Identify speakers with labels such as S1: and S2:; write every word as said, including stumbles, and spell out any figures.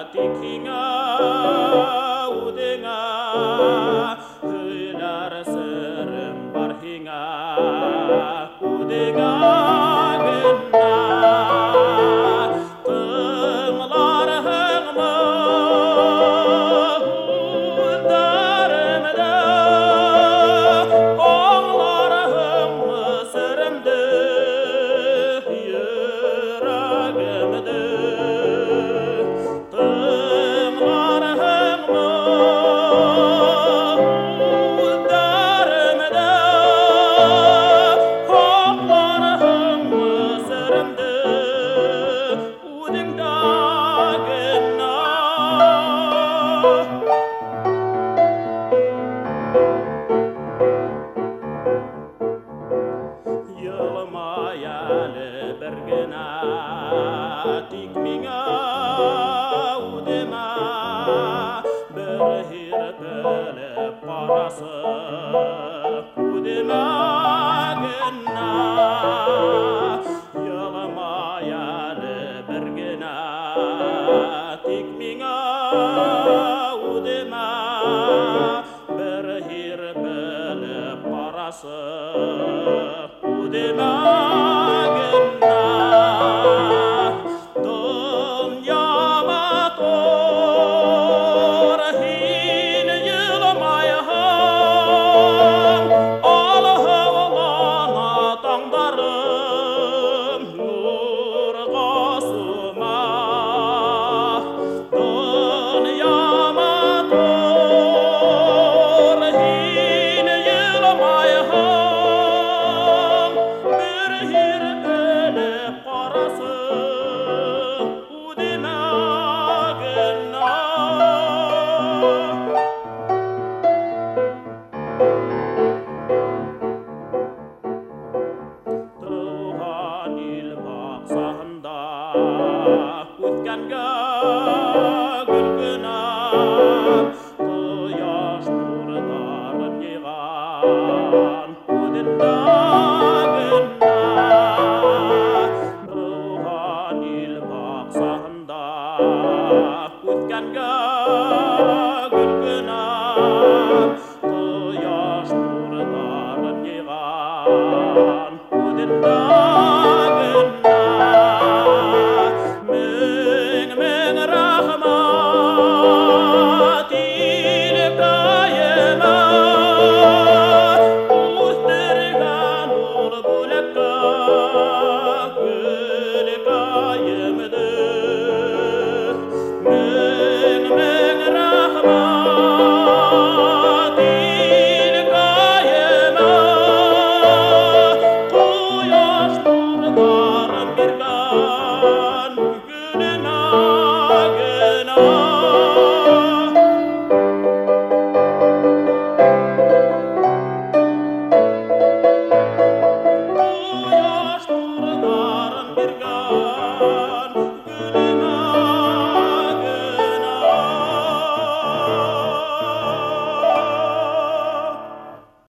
S1: tikinga udenga heular serem barhinga udenga genna tenglar hengma udaremda onglar hengma seremde yuragemde bergena tikminga udema berhir pele parasa udema genna yalama yale bergena tikminga udema berhir pele parasa udema Ganga gülgünan Yaş nurların yığan Udinda gönna Ruhanil baksanda Ganga